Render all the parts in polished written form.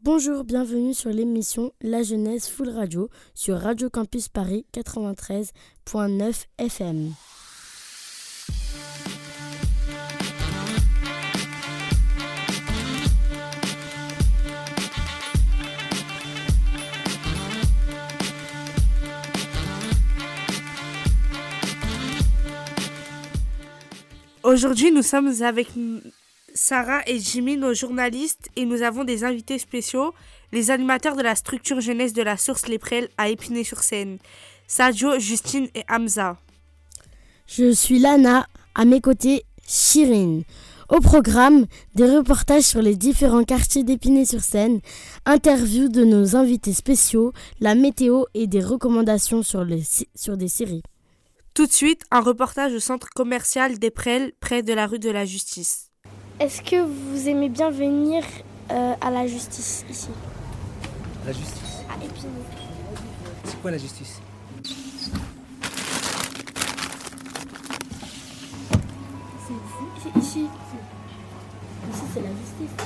Bonjour, bienvenue sur l'émission La Jeunesse Full Radio sur Radio Campus Paris 93.9 FM. Aujourd'hui, nous sommes avec Sarah et Jimmy, nos journalistes, et nous avons des invités spéciaux, les animateurs de la structure jeunesse de la Source Les Prels à Épinay-sur-Seine, Sadio, Justine et Hamza. Je suis Lana, à mes côtés, Chirine. Au programme, des reportages sur les différents quartiers d'Épinay-sur-Seine, interviews de nos invités spéciaux, la météo et des recommandations sur des séries. Tout de suite, un reportage au centre commercial des Prels, près de la rue de la Justice. Est-ce que vous aimez bien venir à la Justice ici? La Justice? À Épinay. C'est quoi la Justice? C'est ici. Ici, c'est la Justice.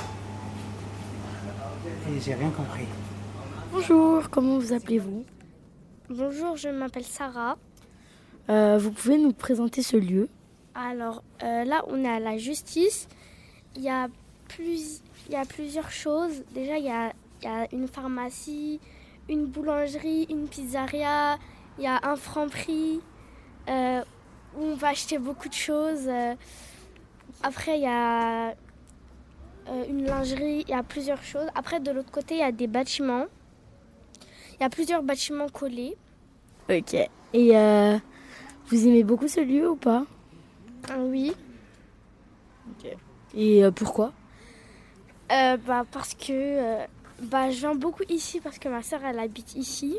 Et j'ai rien compris. Bonjour, comment vous appelez-vous? Bonjour, je m'appelle Sarah. Vous pouvez nous présenter ce lieu? Alors là, on est à la Justice. Il y a plusieurs choses. Déjà, il y a une pharmacie, une boulangerie, une pizzeria. Il y a un Franprix où on va acheter beaucoup de choses. Après, il y a une lingerie. Il y a plusieurs choses. Après, de l'autre côté, il y a des bâtiments. Il y a plusieurs bâtiments collés. Ok. Et vous aimez beaucoup ce lieu ou pas? Oui. Ok. Et pourquoi? Parce que je viens beaucoup ici parce que ma sœur elle habite ici.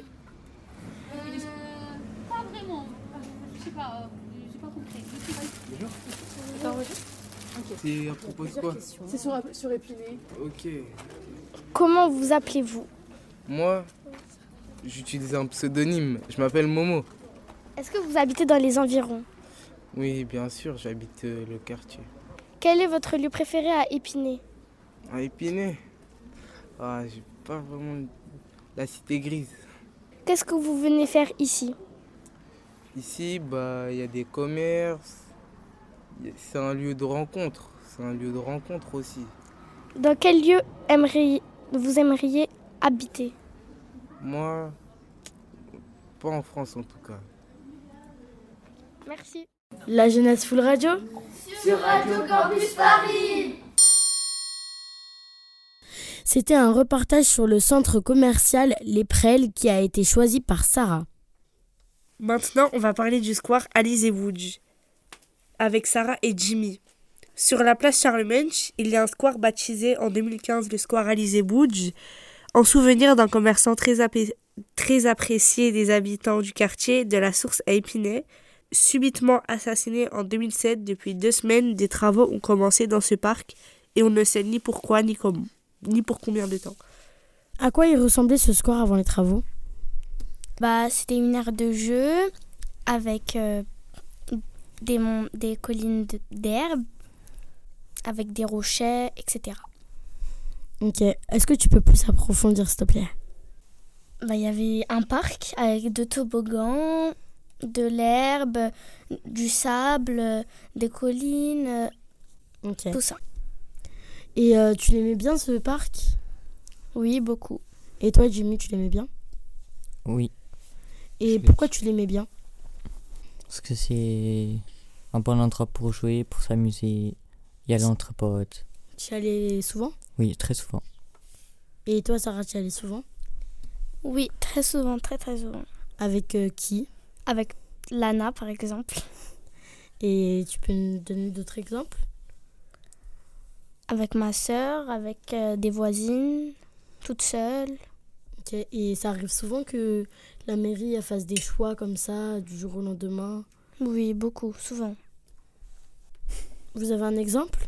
Pas vraiment. Je sais pas. J'ai pas compris. Bonjour. C'est à propos de quoi? C'est sur Épinay. Ok. Comment vous appelez-vous? Moi, j'utilise un pseudonyme. Je m'appelle Momo. Est-ce que vous habitez dans les environs? Oui, bien sûr, j'habite le quartier. Quel est votre lieu préféré à Épinay? À Épinay? J'ai pas vraiment la cité grise. Qu'est-ce que vous venez faire ici? Ici, il y a des commerces. C'est un lieu de rencontre. C'est un lieu de rencontre aussi. Dans quel lieu vous aimeriez habiter? Moi, pas en France en tout cas. Merci. La Jeunesse Full Radio sur Radio Campus Paris. C'était un reportage sur le centre commercial Les Prels qui a été choisi par Sarah. Maintenant, on va parler du square Alizé Boudj avec Sarah et Jimmy. Sur la place Charlemagne, il y a un square baptisé en 2015 le square Alizé Boudj, en souvenir d'un commerçant très apprécié des habitants du quartier de la Source à Épinay. Subitement assassiné en 2007, depuis 2 semaines, des travaux ont commencé dans ce parc et on ne sait ni pourquoi ni pour combien de temps. À quoi il ressemblait ce square avant les travaux? C'était une aire de jeu avec des collines d'herbe, avec des rochers, etc. Ok. Est-ce que tu peux plus approfondir, s'il te plaît? Il y avait un parc avec 2 toboggans, de l'herbe, du sable, des collines, tout ça. Et tu l'aimais bien ce parc? Oui, beaucoup. Et toi, Jimmy, tu l'aimais bien? Oui. Et pourquoi tu l'aimais bien? Parce que c'est un bon endroit pour jouer, pour s'amuser, y aller entre potes. Tu y allais souvent? Oui, très souvent. Et toi, Sarah, tu y allais souvent? Oui, très souvent, très très souvent. Avec qui? Avec Lana, par exemple. Et tu peux nous donner d'autres exemples? Avec ma sœur, avec des voisines, toute seule. Ok. Et ça arrive souvent que la mairie fasse des choix comme ça, du jour au lendemain? Oui, beaucoup, souvent. Vous avez un exemple?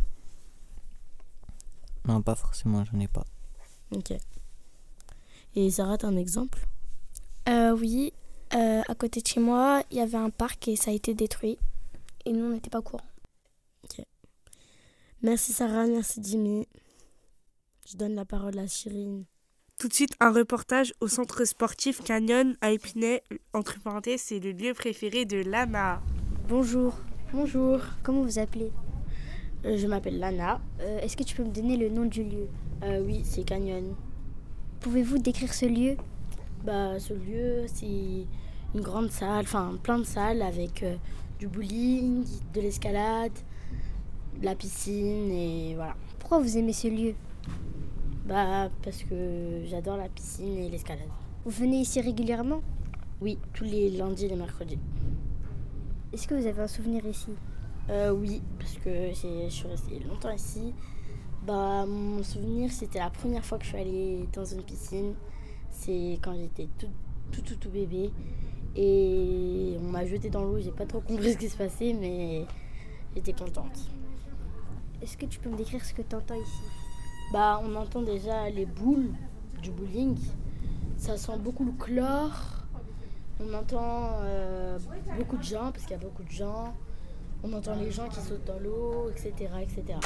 Non, pas forcément, j'en ai pas. Ok. Et Sarah, t'as un exemple? Oui. À côté de chez moi, il y avait un parc et ça a été détruit. Et nous, on n'était pas au courant. Ok. Merci Sarah, merci Jimmy. Je donne la parole à Chirine. Tout de suite, un reportage au centre sportif Canyon à Épinay. Entre parenthèses, c'est le lieu préféré de Lana. Bonjour. Bonjour, Comment vous appelez? je m'appelle Lana. Est-ce que tu peux me donner le nom du lieu? Oui, c'est Canyon. Pouvez-vous décrire ce lieu? Ce lieu, c'est une grande salle, enfin plein de salles avec du bowling, de l'escalade, de la piscine et voilà. Pourquoi vous aimez ce lieu? Parce que j'adore la piscine et l'escalade. Vous venez ici régulièrement? Oui, tous les lundis et les mercredis. Est-ce que vous avez un souvenir ici? Oui, parce que je suis restée longtemps ici. Mon souvenir, c'était la première fois que je suis allée dans une piscine. C'est quand j'étais tout bébé. Et on m'a jetée dans l'eau, j'ai pas trop compris ce qui se passait, mais j'étais contente. Est-ce que tu peux me décrire ce que tu entends ici? On entend déjà les boules du bowling. Ça sent beaucoup le chlore. On entend beaucoup de gens, parce qu'il y a beaucoup de gens. On entend les gens qui sautent dans l'eau, etc., etc.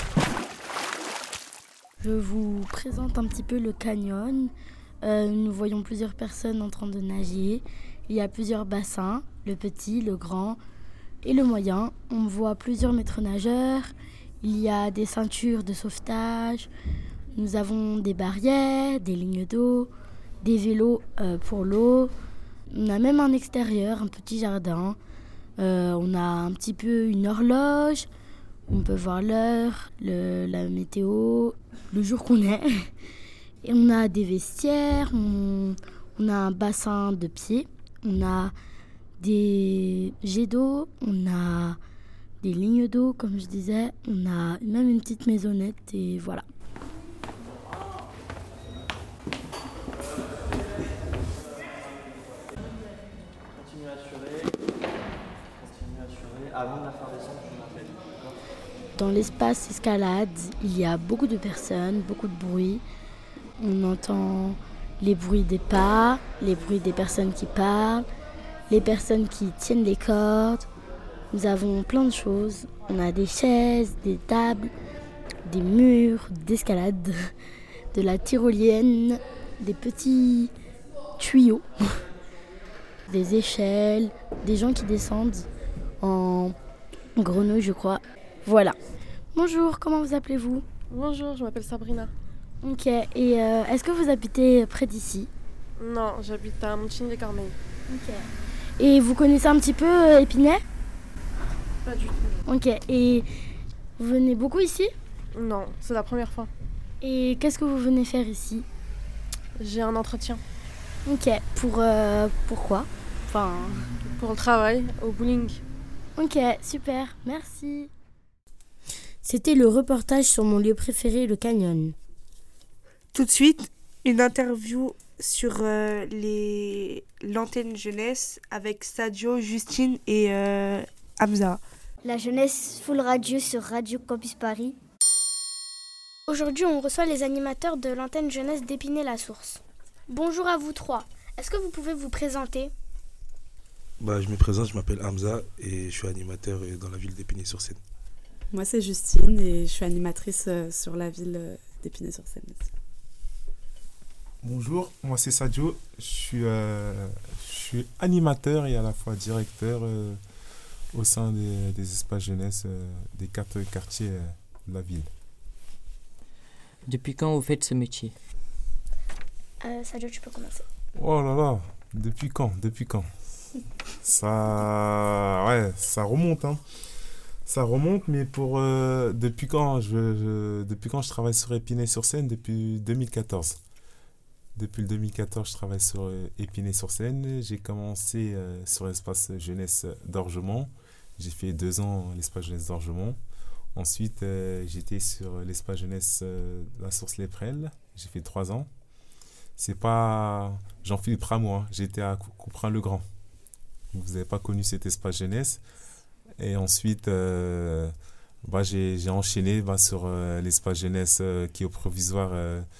Je vous présente un petit peu le canyon. Nous voyons plusieurs personnes en train de nager. Il y a plusieurs bassins, le petit, le grand et le moyen. On voit plusieurs maîtres nageurs. Il y a des ceintures de sauvetage. Nous avons des barrières, des lignes d'eau, des vélos pour l'eau. On a même un extérieur, un petit jardin. On a un petit peu une horloge. On peut voir l'heure, la météo, le jour qu'on est. Et on a des vestiaires, on a un bassin de pied, on a des jets d'eau, on a des lignes d'eau, comme je disais. On a même une petite maisonnette et voilà. Continue à assurer. Avant de la faire descendre, je m'appelle. Dans l'espace escalade, il y a beaucoup de personnes, beaucoup de bruit. On entend les bruits des pas, les bruits des personnes qui parlent, les personnes qui tiennent les cordes. Nous avons plein de choses. On a des chaises, des tables, des murs d'escalade, de la tyrolienne, des petits tuyaux, des échelles, des gens qui descendent en grenouille, je crois. Voilà. Bonjour, comment vous appelez-vous? Bonjour, je m'appelle Sabrina. Ok, et est-ce que vous habitez près d'ici? Non, j'habite à Montigny-les-Cormeilles. Ok. Et vous connaissez un petit peu Épinay? Pas du tout. Ok, et vous venez beaucoup ici? Non, c'est la première fois. Et qu'est-ce que vous venez faire ici? J'ai un entretien. Ok, pourquoi? Pour le travail, au bowling. Ok, super, merci. C'était le reportage sur mon lieu préféré, le canyon. Tout de suite, une interview sur l'antenne jeunesse avec Sadio, Justine et Hamza. La jeunesse full radio sur Radio Campus Paris. Aujourd'hui, on reçoit les animateurs de l'antenne jeunesse d'Épinay-la-Source. Bonjour à vous trois. Est-ce que vous pouvez vous présenter? Je me présente, je m'appelle Hamza et je suis animateur dans la ville d'Épinay-sur-Seine. Moi, c'est Justine et je suis animatrice sur la ville d'Épinay-sur-Seine aussi. Bonjour, moi c'est Sadio, je suis animateur et à la fois directeur au sein des espaces jeunesse des 4 quartiers de la ville. Depuis quand vous faites ce métier? Sadio, tu peux commencer. Oh là là, depuis quand? Ça remonte, hein. Ça remonte, mais depuis quand je travaille sur Épinay-sur-Seine? Depuis 2014. Depuis le 2014, je travaille sur Épinay-sur-Seine. J'ai commencé sur l'espace jeunesse d'Orgemont. J'ai fait 2 ans l'espace jeunesse d'Orgemont. Ensuite, j'étais sur l'espace jeunesse La Source-les-Prelles. J'ai fait 3 ans. C'est pas Jean-Philippe Rameau, hein. J'étais à Couperin-le-Grand. Vous n'avez pas connu cet espace jeunesse. Et ensuite, j'ai enchaîné sur l'espace jeunesse qui est au provisoire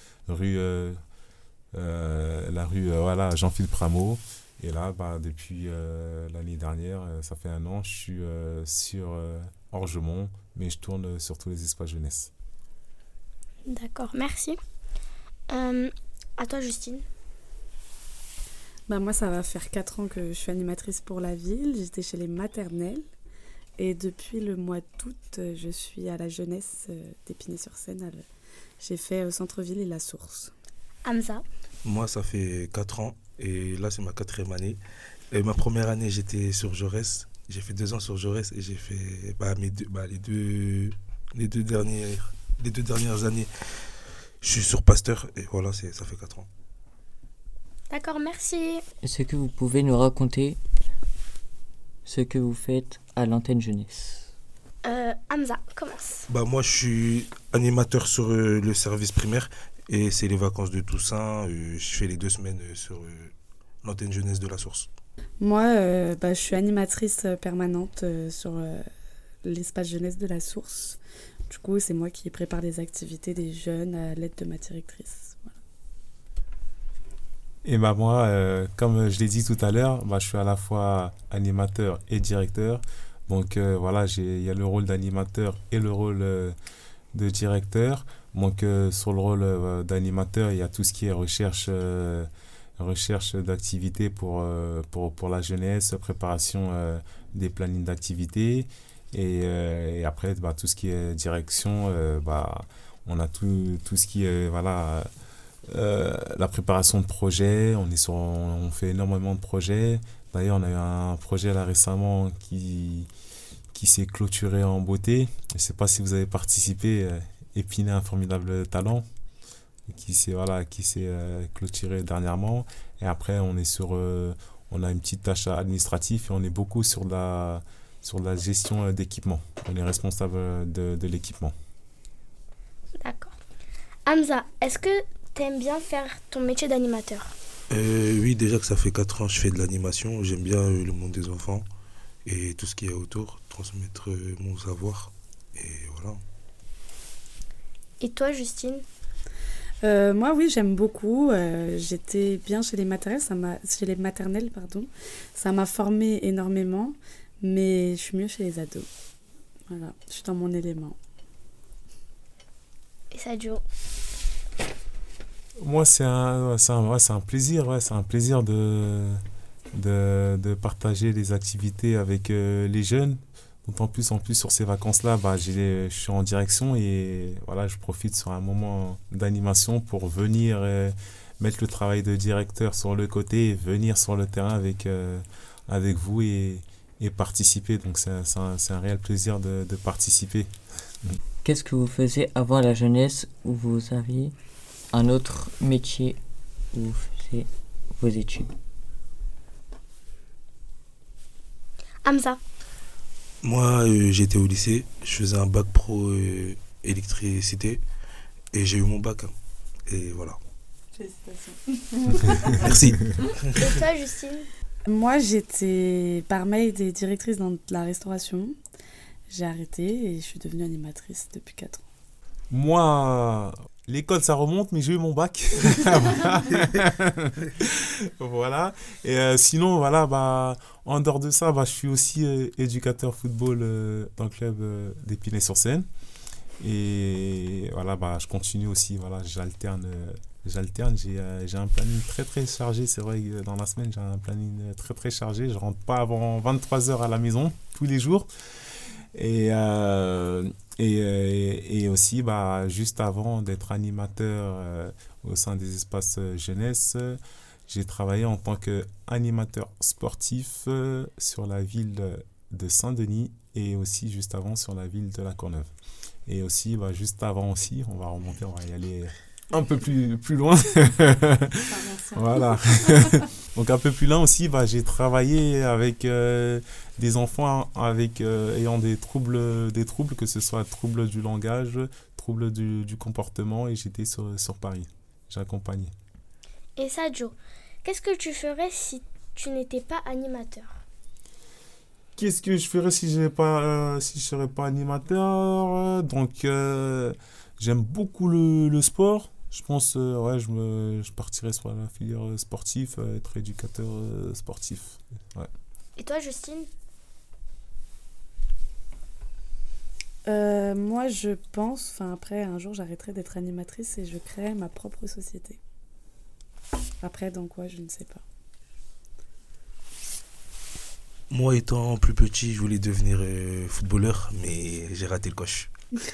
la rue Jean-Philippe Rameau. Et là, depuis l'année dernière, ça fait 1 an, je suis sur Orgemont, mais je tourne sur tous les espaces jeunesse. D'accord, merci. À toi, Justine. Bah, moi, ça va faire 4 ans que je suis animatrice pour la ville. J'étais chez les maternelles. Et depuis le mois d'août, je suis à la jeunesse d'Épinay-sur-Seine. J'ai fait au centre-ville et la Source. Hamza. Moi, ça fait 4 ans et là, c'est ma 4e année. Et ma première année, j'étais sur Jaurès. J'ai fait 2 ans sur Jaurès et j'ai fait les deux dernières années, je suis sur Pasteur et voilà, ça fait 4 ans. D'accord, merci. Est-ce que vous pouvez nous raconter ce que vous faites à l'antenne jeunesse? Hamza, commence. Moi, je suis animateur sur le service primaire et c'est les vacances de Toussaint. Je fais les 2 semaines sur l'antenne jeunesse de la Source. Moi, je suis animatrice permanente sur l'espace jeunesse de la Source. Du coup, c'est moi qui prépare les activités des jeunes à l'aide de ma directrice. Voilà. Et moi, comme je l'ai dit tout à l'heure, je suis à la fois animateur et directeur. Donc il y a le rôle d'animateur et le rôle de directeur. Donc sur le rôle d'animateur, il y a tout ce qui est recherche d'activités pour la jeunesse, préparation des plannings d'activités. Et après, tout ce qui est direction, on a tout ce qui est la préparation de projets. On fait énormément de projets. D'ailleurs, on a eu un projet là récemment qui s'est clôturé en beauté. Je ne sais pas si vous avez participé, Épinay, un formidable talent, qui s'est clôturé dernièrement. Et après, on a une petite tâche administrative et on est beaucoup sur la gestion d'équipement. On est responsable de l'équipement. D'accord. Hamza, est-ce que tu aimes bien faire ton métier d'animateur? Oui, déjà que ça fait 4 ans, je fais de l'animation. J'aime bien le monde des enfants et tout ce qui est autour, transmettre mon savoir. Et voilà. Et toi, Justine? Moi, oui, j'aime beaucoup. J'étais bien chez les maternelles, Ça m'a formée énormément, mais je suis mieux chez les ados. Voilà, je suis dans mon élément. Et Sadio? Moi, c'est un plaisir. C'est un plaisir de partager les activités avec les jeunes. D'autant plus sur ces vacances-là, je suis en direction et voilà, je profite sur un moment d'animation pour venir mettre le travail de directeur sur le côté et venir sur le terrain avec vous et participer. Donc c'est un réel plaisir de participer. Qu'est-ce que vous faisiez avant la jeunesse où vous aviez un autre métier où vous faisiez vos études? Hamza? Moi, j'étais au lycée, je faisais un bac pro électricité et j'ai eu mon bac. Et voilà. Félicitations. Merci. Et toi, Justine? Moi, j'étais barmaid et directrice dans la restauration. J'ai arrêté et je suis devenue animatrice depuis 4 ans. Moi, l'école, ça remonte, mais j'ai eu mon bac. Voilà. Et sinon, en dehors de ça, je suis aussi éducateur football dans le club d'Épinay-sur-Seine. Et voilà, je continue aussi. Voilà, j'alterne. J'ai un planning très très chargé. C'est vrai que dans la semaine, j'ai un planning très très chargé. Je rentre pas avant 23h à la maison tous les jours. Et aussi, juste avant d'être animateur au sein des espaces jeunesse, j'ai travaillé en tant qu'animateur sportif sur la ville de Saint-Denis et aussi juste avant sur la ville de La Courneuve. Et aussi, juste avant aussi, on va remonter, on va y aller un peu plus loin. Voilà. Donc un peu plus loin aussi, j'ai travaillé avec des enfants ayant des troubles, que ce soit troubles du langage, troubles du comportement, et j'étais sur Paris. J'ai accompagné. Et Sadio, qu'est-ce que tu ferais si tu n'étais pas animateur? Qu'est-ce que je ferais si je ne serais pas animateur? Donc, j'aime beaucoup le sport. Je pense, je partirais sur la filière sportive, être éducateur sportif. Ouais. Et toi, Justine? Moi, je pense, après, un jour, j'arrêterai d'être animatrice et je créerai ma propre société. Après, dans quoi, je ne sais pas. Moi, étant plus petit, je voulais devenir footballeur, mais j'ai raté le coche.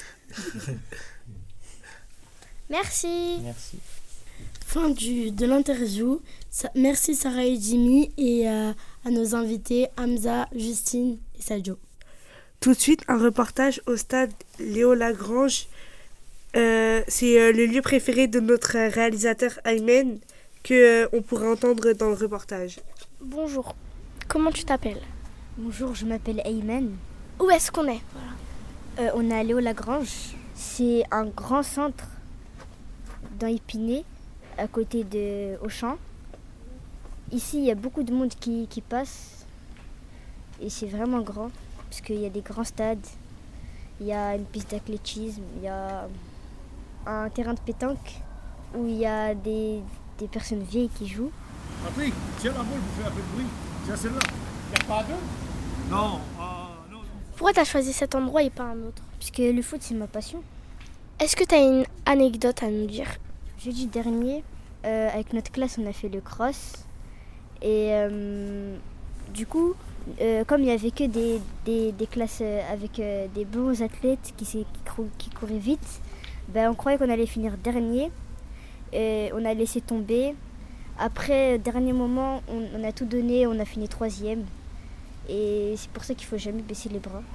Merci. Merci. Fin de l'interview. Merci Sarah et Jimmy et à nos invités Hamza, Justine et Sadio. Tout de suite, un reportage au stade Léo Lagrange. C'est le lieu préféré de notre réalisateur Aymen qu'on pourra entendre dans le reportage. Bonjour, comment tu t'appelles? Bonjour, je m'appelle Aymen. Où est-ce qu'on est? Voilà. On est à Léo Lagrange. C'est un grand centre dans Épinay, à côté de Auchan. Ici, il y a beaucoup de monde qui passe et c'est vraiment grand parce qu'il y a des grands stades, il y a une piste d'athlétisme, il y a un terrain de pétanque où il y a des personnes vieilles qui jouent. Patrick, tiens la balle pour faire un peu de bruit. Tiens celle-là. Il n'y a pas deux? Non. Non. Pourquoi tu as choisi cet endroit et pas un autre? Parce que le foot, c'est ma passion. Est-ce que tu as une anecdote à nous dire? Jeudi dernier, avec notre classe, on a fait le cross. Et du coup, comme il n'y avait que des classes avec des bons athlètes qui couraient vite, ben, on croyait qu'on allait finir dernier. Et on a laissé tomber. Après, dernier moment, on a tout donné, on a fini 3e. Et c'est pour ça qu'il ne faut jamais baisser les bras.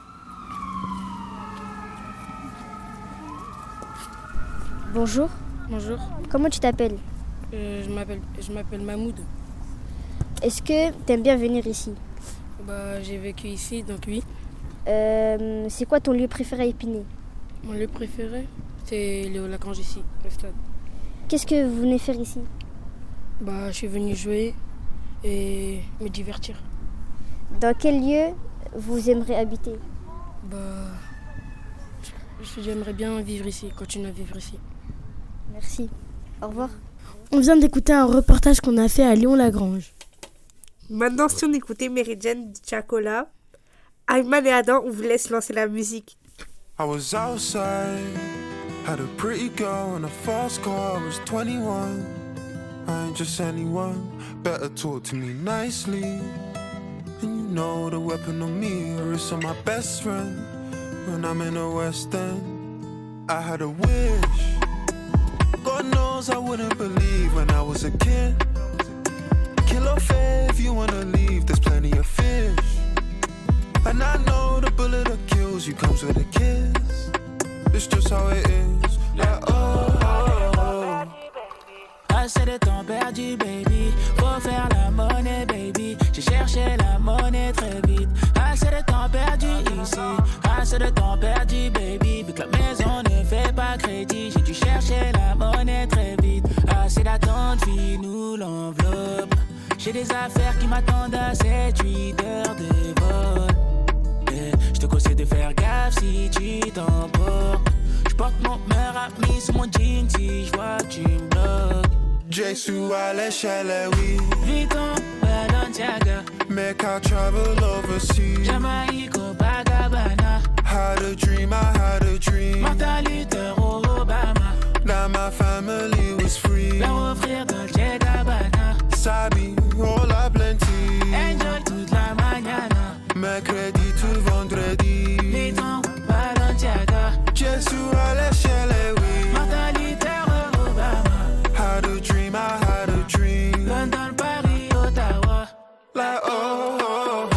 Bonjour. Bonjour. Comment tu t'appelles? Je m'appelle Mahmoud. Est-ce que tu aimes bien venir ici? J'ai vécu ici, donc oui. C'est quoi ton lieu préféré à Épinay? Mon lieu préféré, c'est Léo Lagrange ici, le stade. Qu'est-ce que vous venez faire ici? Je suis venu jouer et me divertir. Dans quel lieu vous aimeriez habiter? J'aimerais bien vivre ici, continuer à vivre ici. Merci. Au revoir. On vient d'écouter un reportage qu'on a fait à Léon-Lagrange. Maintenant, si on écoutait Méridienne de Chacola, Ayman et Adam, on vous laisse lancer la musique. I was outside, had a pretty girl and a fast car, I was 21. I ain't just anyone, better talk to me nicely. And you know the weapon on me, or it's on my best friend. When I'm in the West End, I had a wish. God knows I wouldn't believe when I was a kid. Kill or fair if you wanna leave, there's plenty of fish. And I know the bullet that kills you comes with a kiss. It's just how it is. Like, oh. Assez de temps perdu, baby. Faut faire la monnaie, baby. J'ai cherché la monnaie très vite. Assez de temps perdu ici. Assez de temps perdu, baby. Vu que la maison ne fait pas crédit, j'ai dû chercher la monnaie très vite. Assez d'attente, file-nous l'enveloppe. J'ai des affaires qui m'attendent à 7-8 heures de vol. Je te conseille de faire gaffe si tu t'emportes. J'porte mon meilleur ami sous mon jean si j'vois que tu me bloques. Jesu à l'échelle, oui. Vuitton, Balenciaga. Make I travel overseas. Jamaïque, Copacabana. Had a dream, I had a dream. Martin Luther, Obama. That my family was free. Leur offrir Dolce Gabbana. Sabi, all a plenty. Enjoy toute la mañana. Mercredi tout vendredi. Vuitton, Balenciaga. Jesu à l'échelle, oui. Martin Luther, Obama. Had a dream, I had a dream. London, Paris, Ottawa. Like, oh, oh,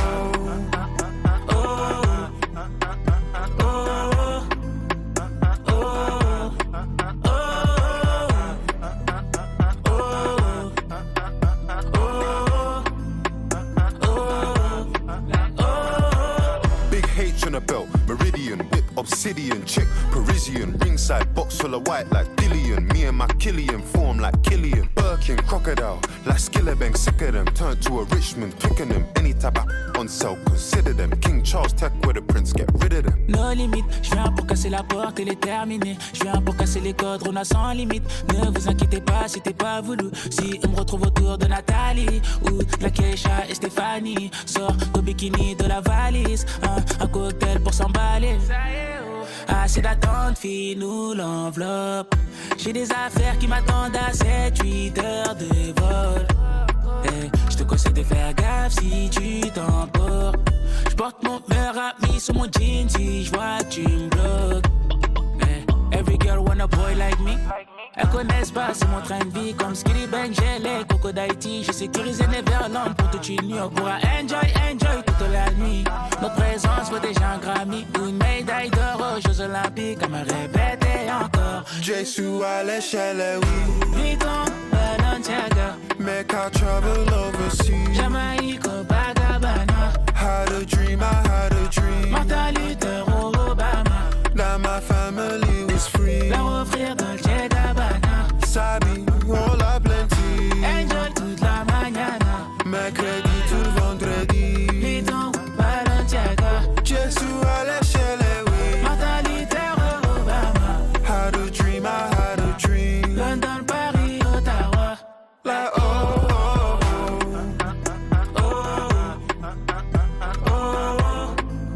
on a belt, Meridian, whip, obsidian, chick, Parisian, ringside, box full of white like Dillian, me and my Killian, form like Killian, Birkin, crocodile, like Skillabang, sick of them, turn to a Richmond, picking them, any type of on sale, consider them, King Charles, tech with a prince, get rid of them. No limite, je viens pour casser la porte et les terminer, je viens pour casser les codes, on a sans limite, ne vous inquiétez pas si t'es pas voulu, si on me retrouve autour de Nathalie, ou de la Keisha et Stéphanie, sors au bikini de la valise, un cocktail pour s'emballer. Assez d'attente, file-nous l'enveloppe. J'ai des affaires qui m'attendent à 7-8 heures de grave si tu t'emportes. J'porte mon meilleur ami sur mon jean si j'vois que tu me bloques. Every girl want a boy like me. Elles connaissent pas, c'est mon train de vie. Comme Skitty Bang, j'ai les Coco d'Haïti. J'ai sécurisé Neverland pour toute une nuit. On pourra enjoy toute la nuit. Notre présence vaut déjà un Grammy. Une médaille d'or aux Jeux Olympiques. À me répéter encore. Jésus à l'échelle, oui. Vuitton, Balenciaga. Make our travel overseas. Jamaïque, Copacabana. Had a dream, I had a dream. Martin Luther, Obama. That my family was free. Leur offrir Dolce Gabbana. Sabi, on l'a plenty. Enjoy toute la mañana. Mercredi tout vendredi. Vuitton, Balenciaga. Jésus à l'échelle, oui. Martin Luther, Obama. Had a dream, I had a dream. London, Paris, Ottawa. Like oh, oh, oh. Oh, oh,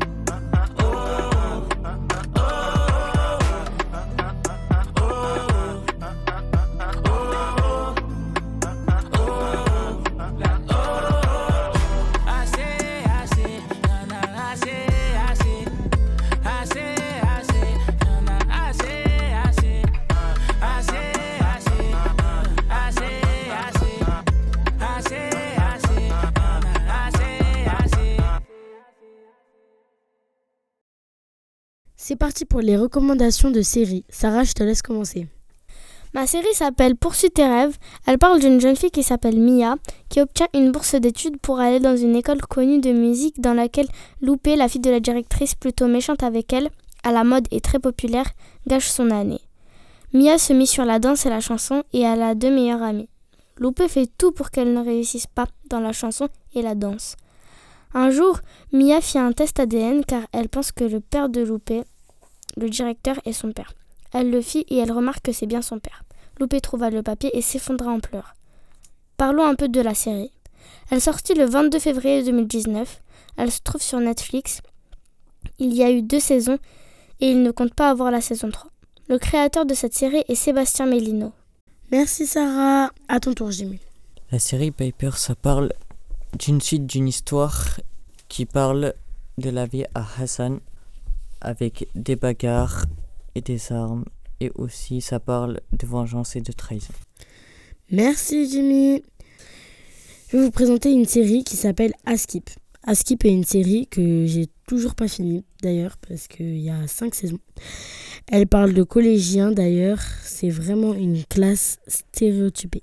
C'est parti pour les recommandations de séries. Sarah, je te laisse commencer. Ma série s'appelle Poursuis tes rêves. Elle parle d'une jeune fille qui s'appelle Mia, qui obtient une bourse d'études pour aller dans une école connue de musique dans laquelle Loupé, la fille de la directrice plutôt méchante avec elle, à la mode et très populaire, gâche son année. Mia se mit sur la danse et la chanson et elle a 2 meilleures amies. Loupé fait tout pour qu'elle ne réussisse pas dans la chanson et la danse. Un jour, Mia fit un test ADN car elle pense que le père de Loupé, le directeur, est son père. Elle le fit et elle remarque que c'est bien son père. Loupé trouva le papier et s'effondra en pleurs. Parlons un peu de la série. Elle sortit le 22 février 2019. Elle se trouve sur Netflix. Il y a eu 2 saisons et il ne compte pas avoir la saison 3. Le créateur de cette série est Sébastien Mélino. Merci Sarah. À ton tour, Jimmy. La série Paper, ça parle d'une suite d'une histoire qui parle de la vie à Hassan avec des bagarres et des armes, et aussi ça parle de vengeance et de trahison. Merci Jimmy. Je vais vous présenter une série qui s'appelle Askip. Askip est une série que j'ai toujours pas finie d'ailleurs parce qu'il y a 5 saisons. Elle parle de collégiens d'ailleurs, c'est vraiment une classe stéréotypée.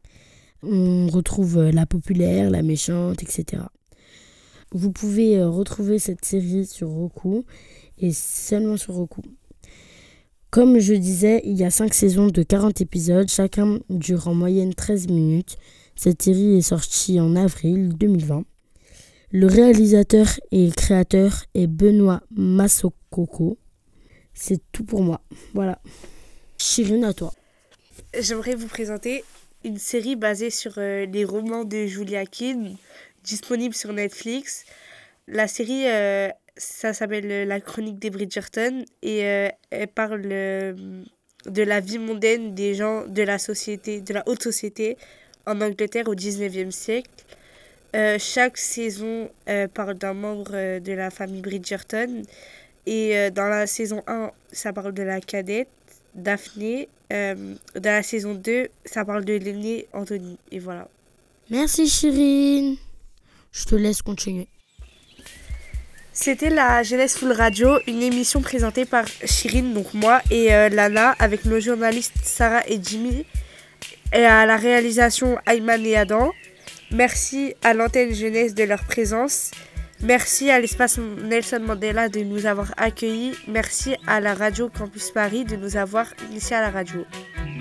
On retrouve la populaire, la méchante, etc. Vous pouvez retrouver cette série sur Roku et seulement sur Roku. Comme je disais, il y a 5 saisons de 40 épisodes, chacun dure en moyenne 13 minutes. Cette série est sortie en avril 2020. Le réalisateur et créateur est Benoît Massokoko. C'est tout pour moi. Voilà. Chirine, à toi. J'aimerais vous présenter une série basée sur les romans de Julia Keene, disponible sur Netflix. La série, ça s'appelle La Chronique des Bridgerton et elle parle de la vie mondaine des gens de la société, de la haute société en Angleterre au 19e siècle. Chaque saison parle d'un membre de la famille Bridgerton et dans la saison 1, ça parle de la cadette, Daphné. Dans la saison 2, ça parle de l'aîné, Anthony. Et voilà. Merci Chirine. Je te laisse continuer. C'était la Jeunesse Full Radio, une émission présentée par Chirine, donc moi, et Lana, avec nos journalistes Sarah et Jimmy, et à la réalisation Ayman et Adam. Merci à l'antenne jeunesse de leur présence. Merci à l'espace Nelson Mandela de nous avoir accueillis. Merci à la radio Campus Paris de nous avoir initiés à la radio.